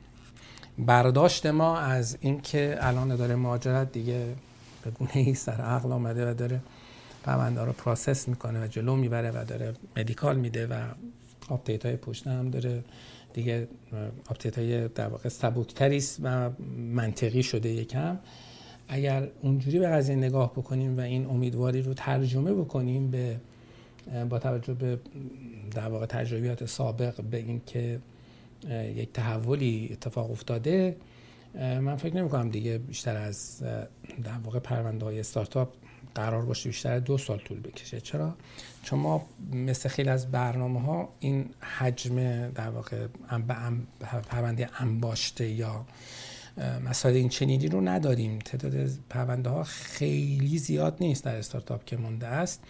برداشت ما از این که الان اداره مهاجرت دیگه به گونه‌ای سر عقل آمده و داره پرونده رو پروسس میکنه و جلو میبره و داره مدیکال میده و آپدیت های پشت هم داره دیگه، آپدیت های در واقع سبکتری است و منطقی شده یکم، اگر اونجوری به قضیه نگاه بکنیم و این امیدواری رو ترجمه بکنیم به با توجه به در واقع تجربیات سابق به این که یک تحولی اتفاق افتاده، من فکر نمی کنم دیگه بیشتر از در واقع پرونده های استارتاپ قرار باشه بیشتر دو سال طول بکشه. چرا؟ چون ما مثل خیلی از برنامه ها این حجم در واقع پرونده انباشته یا مسائل این چنینی رو نداریم. تعداد پرونده ها خیلی زیاد نیست در استارتاپ که مونده است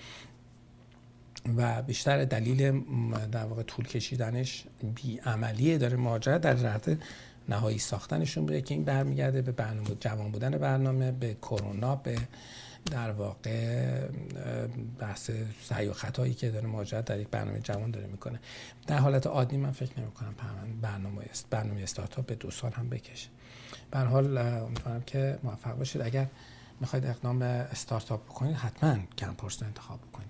و بیشتر دلیل در واقع طول کشیدنش بی‌عملی داره مهاجرت در جهت نهایی ساختنشون بوده که این برمیگرده به برنامه جوان بودن برنامه، به کرونا، به در واقع بحث سعی و خطایی که داره مهاجرت در یک برنامه جوان داره میکنه. در حالت عادی من فکر نمی‌کنم برنامه است برنامه استارتاپ به دو سال هم بکشه. به هر حال امیدوارم که موفق باشید. اگر میخواید اقدام به استارتاپ بکنید حتما کمپارس رو انتخاب بکنید.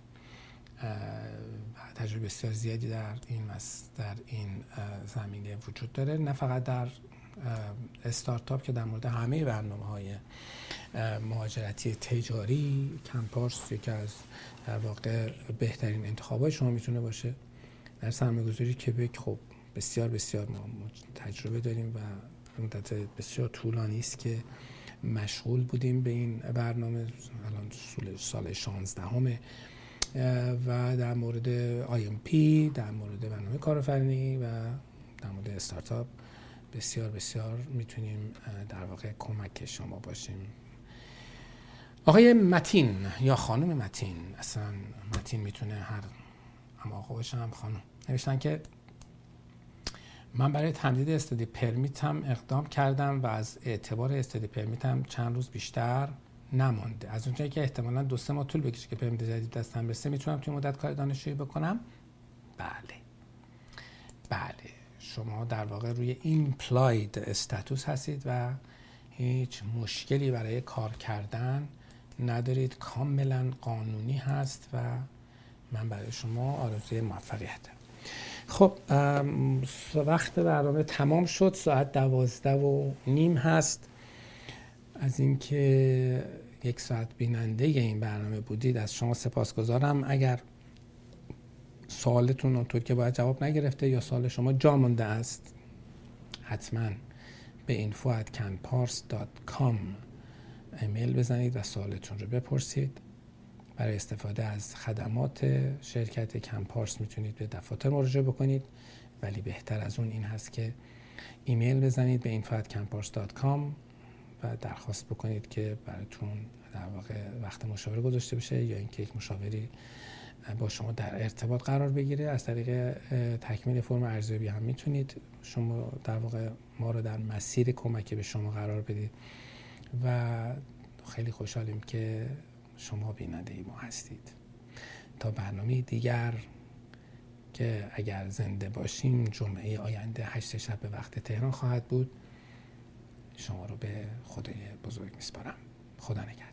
تجربه بسیار زیادی در این در این زمینه وجود داره، نه فقط در استارتاپ که در مورد همه برنامه‌های مهاجرتی تجاری. کمپارس یکی از در واقع بهترین انتخابات شما میتونه باشه. در سرمایه‌گذاری کبک خب بسیار بسیار ما تجربه داریم و مدت بسیار طولانی است که مشغول بودیم به این برنامه، الان سال شانزدهم و در مورد آی ام پی، در مورد برنامه کارآفرینی و در مورد استارتاپ بسیار بسیار میتونیم در واقع کمک شما باشیم. آقای متین یا خانم متین، اصلا متین میتونه هر هم آقا باشه هم خانم، نوشتن که من برای تمدید استادی پرمیتم اقدام کردم و از اعتبار استادی پرمیتم چند روز بیشتر نمانده. از اونجایی که احتمالاً دو سه ماه طول بکشه که پرمیت جدید دستم برسه، میتونم توی مدت کار دانشجویی بکنم؟ بله. بله. شما در واقع روی ایمپلاید استاتوس هستید و هیچ مشکلی برای کار کردن ندارید، کاملا قانونی هست و من برای شما آرزوی موفقیت دارم. خب وقت برنامه تمام شد، ساعت دوازده و نیم هست. از اینکه یک ساعت بیننده این برنامه بودید از شما سپاسگزارم. اگر سوالتون اونطور که باید جواب نگرفته یا سوال شما جا مونده است، حتما به info at canpars dot com ایمیل بزنید و سوالتون رو بپرسید. برای استفاده از خدمات شرکت کمپارس میتونید به دفاتر مراجعه بکنید، ولی بهتر از اون این هست که ایمیل بزنید به اینفو ات کمپارس دات کام و درخواست بکنید که براتون در واقع وقت مشاوره گذاشته بشه یا اینکه یک مشاوری با شما در ارتباط قرار بگیره. از طریق تکمیل فرم ارزیابی هم میتونید شما در واقع ما رو در مسیر کمک به شما قرار بدید و خیلی خوشحالیم که شما بیننده ای ما هستید. تا برنامه دیگر که اگر زنده باشیم جمعه آینده هشت شب به وقت تهران خواهد بود، شما رو به خدای بزرگ میسپارم. خدا نگهدار.